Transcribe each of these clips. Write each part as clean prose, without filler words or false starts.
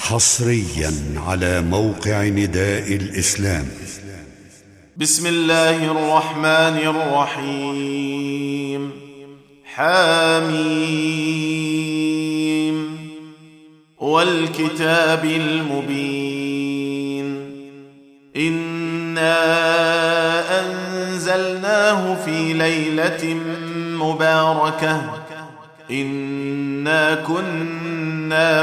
حصريا على موقع نداء الإسلام. بسم الله الرحمن الرحيم. حميم والكتاب المبين. إنا أنزلناه في ليلة مباركة إنا كنا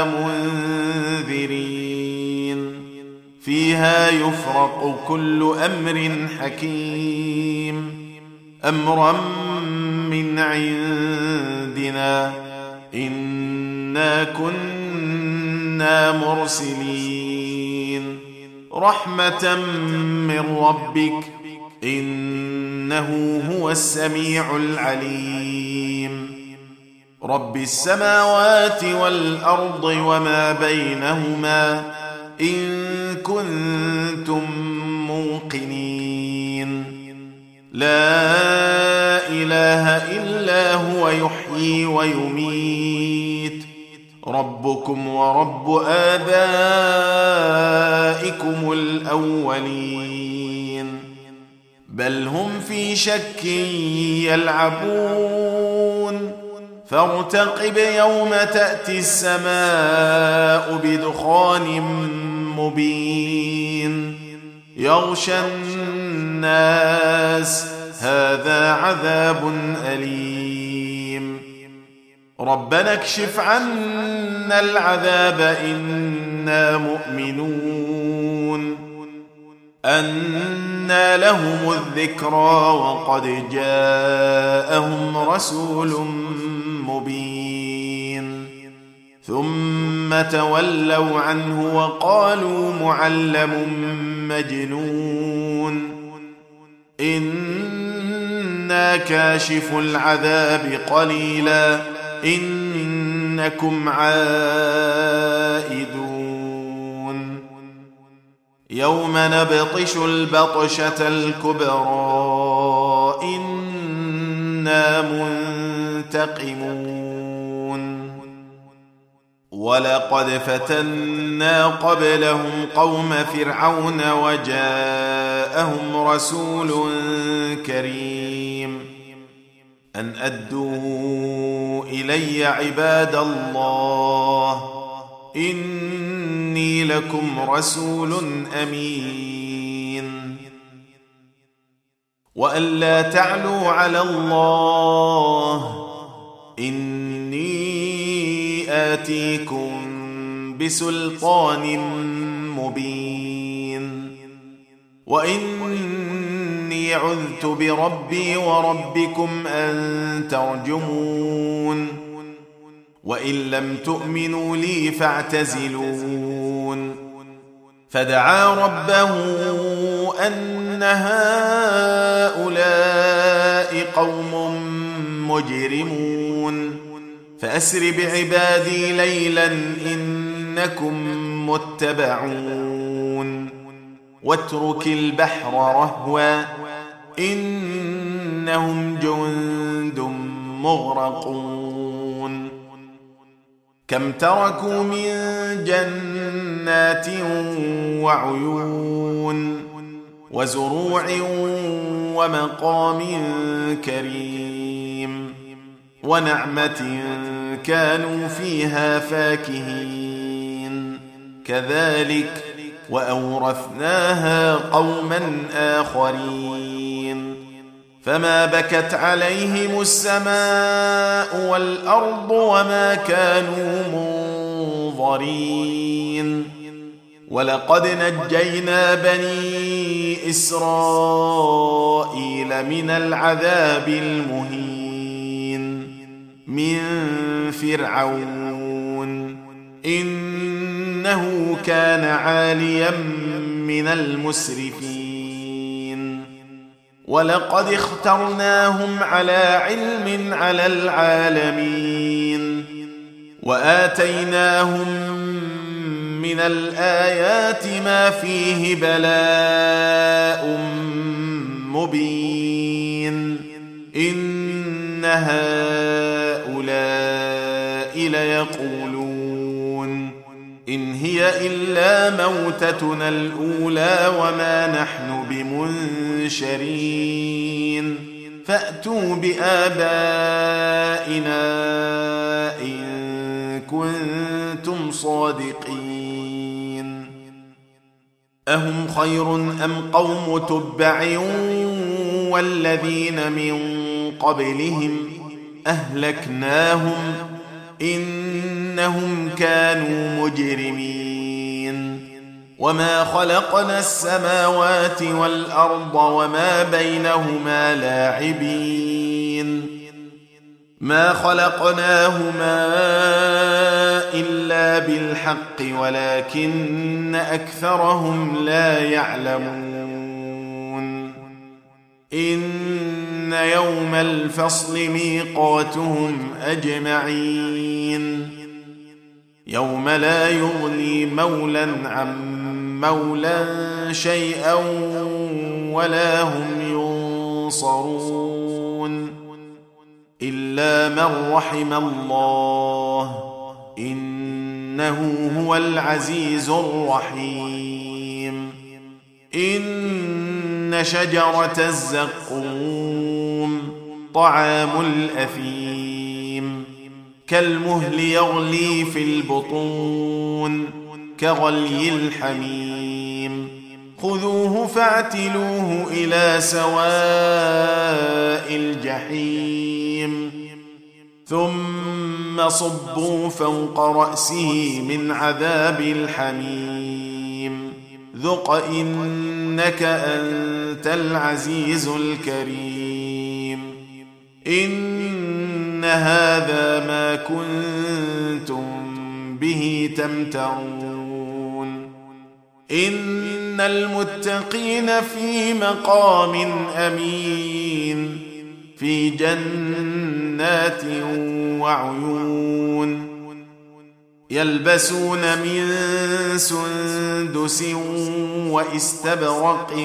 منذرين فيها يفرق كل أمر حكيم أمرا من عندنا إنا كنا مرسلين رحمة من ربك إنه هو السميع العليم. رب السماوات والأرض وما بينهما إن كنتم موقنين. لا إله إلا هو يحيي ويميت ربكم ورب آبائكم الأولين بل هم في شك يلعبون فارتقب يوم تأتي السماء بدخان مبين يغشى الناس هذا عذاب أليم. ربنا اكشف عنا العذاب إنا مؤمنون. أنى لهم الذكرى وقد جاءهم رسول مبين ثم تولوا عنه وقالوا معلم مجنون. إنا كاشف العذاب قليلا إنكم عائدون. يوم نبطش البطشة الكبرى إنا منتقمون. ولقد فتنا قبلهم قوم فرعون وجاءهم رسول كريم أن أدوا إلي عباد الله إني لكم رسول أمين وأن لا تعلوا على الله إني آتيكم بسلطان مبين وإني عذت بربي وربكم أن ترجمون وإن لم تؤمنوا لي فاعتزلون. فدعا ربه أن هؤلاء قوم مجرمون فأسر بعبادي ليلا إنكم متبعون واترك البحر رهوا إنهم جند مغرقون. كم تركوا من جنات وعيون وزروع ومقام كريم ونعمة كانوا فيها فاكهين كذلك وأورثناها قوما آخرين. فما بكت عليهم السماء والأرض وما كانوا منظرين. ولقد نجينا بني إسرائيل من العذاب المهين من فرعون إنه كان عاليا من المسرفين. ولقد اخترناهم على علم على العالمين وآتيناهم من الآيات ما فيه بلاء مبين. إن هؤلاء ليقولون إن هي إلا موتتنا الأولى وما نحن بمنشرين فأتوا بآبائنا إن كنتم صادقين أهم خير أم قوم تبع والذين من قبلهم أهلكناهم إنهم كانوا مجرمين وما خلقنا السماوات والأرض وما بينهما لاعبين ما خلقناهما إلا بالحق ولكن أكثرهم لا يعلمون إن يوم الفصل ميقاتهم أجمعين يوم لا يغني مولى عن مولى شيئا ولا هم ينصرون إلا من رحم الله إنه هو العزيز الرحيم إن شجرة الزقوم طعام الأثيم كالمهل يغلي في البطون كغلي الحميم خذوه فاعتلوه إلى سواء الجحيم ثم صبوا فوق رأسه من عذاب الحميم ذق إنك أنت العزيز الكريم إن هذا ما كنتم به تمترون إن المتقين في مقام أمين في جنات وعيون يلبسون من سندس واستبرق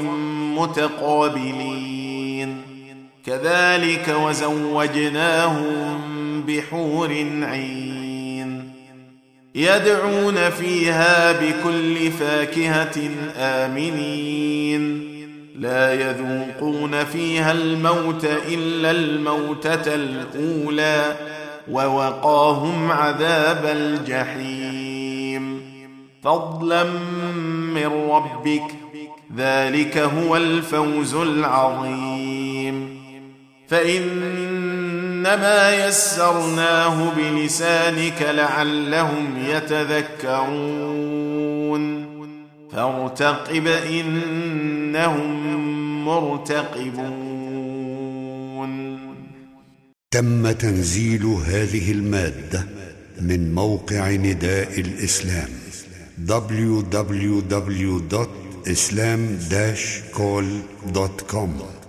متقابلين كذلك وزوجناهم بحور عين يدعون فيها بكل فاكهة آمنين لا يذوقون فيها الموت إلا الموتة الأولى ووقاهم عذاب الجحيم فضلا من ربك ذلك هو الفوز العظيم فإنما يسرناه بلسانك لعلهم يتذكرون فارتقب إنهم مرتقبون. تم تنزيل هذه المادة من موقع نداء الإسلام www.islam-call.com